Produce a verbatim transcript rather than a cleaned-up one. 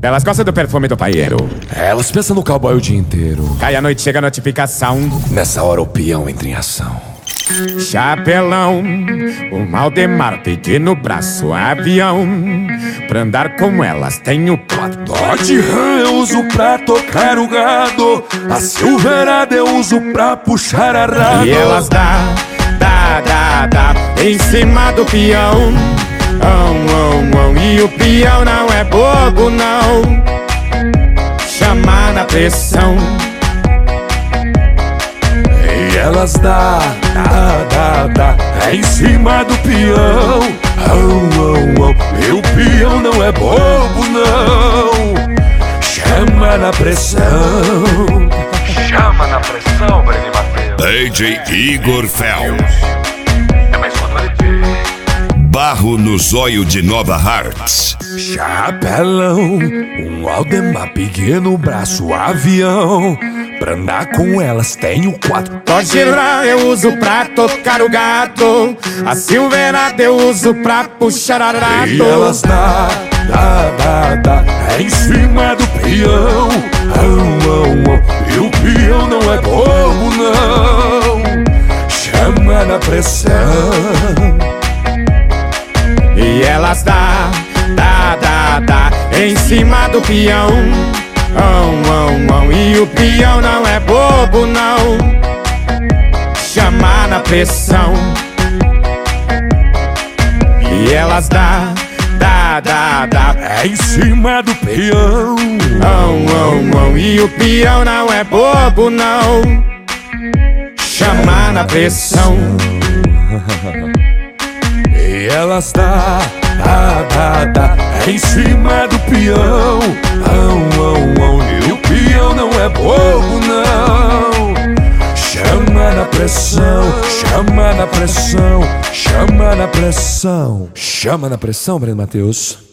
Elas gostam do perfume do paieiro. Elas pensam no cowboy o dia inteiro. Cai a noite, chega a notificação. Nessa hora o peão entra em ação. Chapelão, o Aldemar pedir no braço avião. Pra andar com elas tenho quatro. Dodge Ram eu uso pra tocar o gado. A Silverado eu uso pra puxar a raba. E elas dá, dá, dá, dá em cima do peão. Oh, oh, oh. E o peão não é bobo não. Chama na pressão. E elas dá, dá, dá, dá é em cima do peão. Oh, oh, oh. E o peão não é bobo não. Chama na pressão. Chama na pressão, Breno Matheus. D J Igor Fel. É mais controle de... Barro no zóio de Nova Hartz. Chapelão, um Aldemar pequeno braço avião. Pra andar com elas tenho quatro. Dodge Ram eu uso pra tocar o gato. A Silverado eu uso pra puxar arado. E elas dá, dá, dá, dá é em cima do peão. Oh, oh, oh. E o peão não é bobo não. Chama na pressão. E elas dá, dá, dá, dá em cima do peão. Oh, oh, oh. E o peão não é bobo não. Chama na pressão. E elas dá, dá, dá, dá é em cima do peão. Oh, oh, oh. E o peão não é bobo não. Chama na pressão. E elas dá, dá, dá, dá é em cima do peão. Oh, oh, oh. E o peão não é bobo não. Chama na pressão, chama na pressão, chama na pressão. Chama na pressão, Breno Matheus.